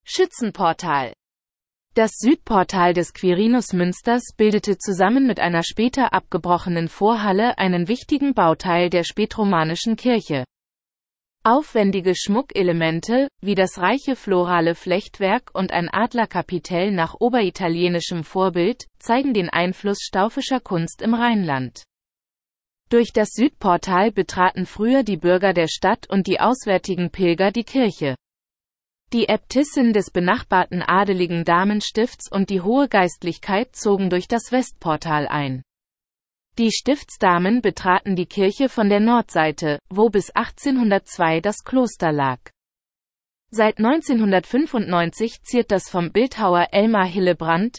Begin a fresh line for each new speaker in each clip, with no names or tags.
Schützenportal. Das Südportal des Quirinus-Münsters bildete zusammen mit einer später abgebrochenen Vorhalle einen wichtigen Bauteil der spätromanischen Kirche. Aufwendige Schmuckelemente, wie das reiche florale Flechtwerk und ein Adlerkapitell nach oberitalienischem Vorbild, zeigen den Einfluss staufischer Kunst im Rheinland. Durch das Südportal betraten früher die Bürger der Stadt und die auswärtigen Pilger die Kirche. Die Äbtissin des benachbarten adeligen Damenstifts und die hohe Geistlichkeit zogen durch das Westportal ein. Die Stiftsdamen betraten die Kirche von der Nordseite, wo bis 1802 das Kloster lag. Seit 1995 ziert das vom Bildhauer Elmar Hillebrand,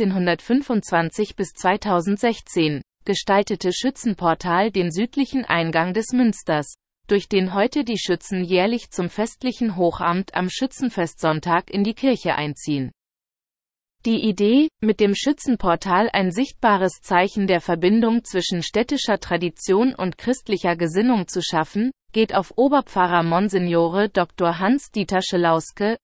1925 bis 2016, gestaltete Schützenportal den südlichen Eingang des Münsters, durch den heute die Schützen jährlich zum festlichen Hochamt am Schützenfestsonntag in die Kirche einziehen. Die Idee, mit dem Schützenportal ein sichtbares Zeichen der Verbindung zwischen städtischer Tradition und christlicher Gesinnung zu schaffen, geht auf Oberpfarrer Monsignore Dr. Hans-Dieter Schelauske,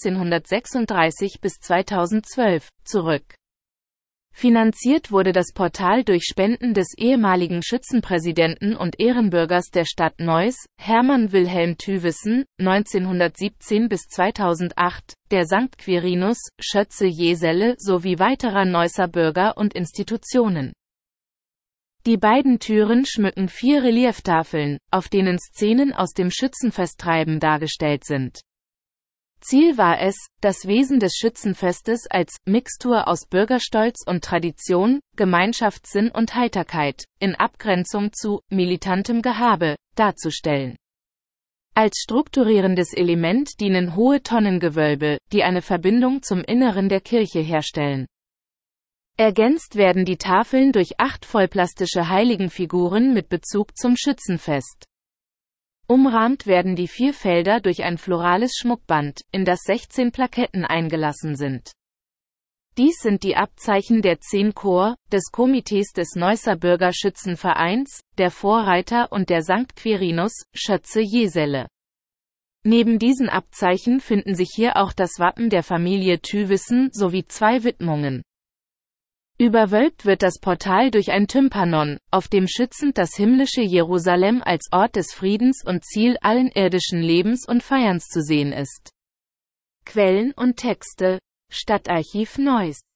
1936 bis 2012, zurück. Finanziert wurde das Portal durch Spenden des ehemaligen Schützenpräsidenten und Ehrenbürgers der Stadt Neuss, Hermann Wilhelm Thywissen, 1917 bis 2008, der St. Quirinus, Schötze Jeselle sowie weiterer Neusser Bürger und Institutionen. Die beiden Türen schmücken 4 Relieftafeln, auf denen Szenen aus dem Schützenfesttreiben dargestellt sind. Ziel war es, das Wesen des Schützenfestes als Mixtur aus Bürgerstolz und Tradition, Gemeinschaftssinn und Heiterkeit, in Abgrenzung zu militantem Gehabe, darzustellen. Als strukturierendes Element dienen hohe Tonnengewölbe, die eine Verbindung zum Inneren der Kirche herstellen. Ergänzt werden die Tafeln durch 8 vollplastische Heiligenfiguren mit Bezug zum Schützenfest. Umrahmt werden die 4 Felder durch ein florales Schmuckband, in das 16 Plaketten eingelassen sind. Dies sind die Abzeichen der 10 Corps, des Komitees des Neusser Bürgerschützenvereins, der Vorreiter und der St. Quirinus, Schötze Jeselle. Neben diesen Abzeichen finden sich hier auch das Wappen der Familie Thywissen sowie 2 Widmungen. Überwölbt wird das Portal durch ein Tympanon, auf dem schützend das himmlische Jerusalem als Ort des Friedens und Ziel allen irdischen Lebens und Feierns zu sehen ist. Quellen und Texte: Stadtarchiv Neuss.